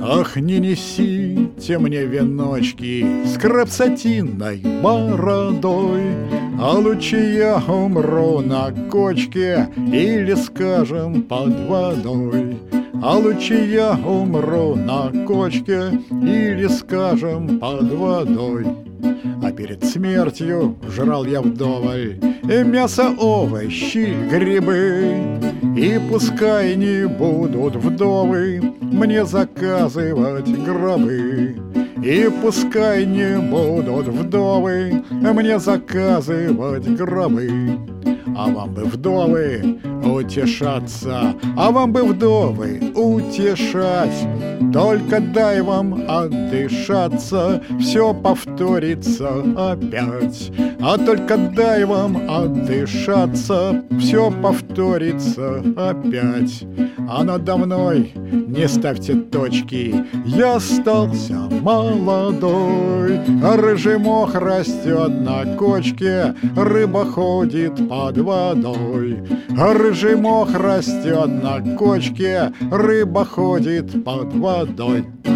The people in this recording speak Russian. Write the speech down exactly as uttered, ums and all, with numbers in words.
Ах, не несите мне веночки с крапсатинной бородой, а лучше я умру на кочке или, скажем, под водой. А лучше я умру на кочке или, скажем, под водой. А перед смертью жрал я вдоволь и мясо, овощи, грибы. И пускай не будут вдовы мне заказывать гробы. И пускай не будут вдовы мне заказывать гробы. А вам бы, вдовы, утешаться, а вам бы, вдовы, утешать. Только дай вам отдышаться, все повторится опять. А только дай вам отдышаться, все повторится опять. А надо мной не ставьте точки, я остался молодой. Рыжий мох растет на кочке, рыба ходит под водой. Рыжий мох растет на кочке, рыба ходит под водой.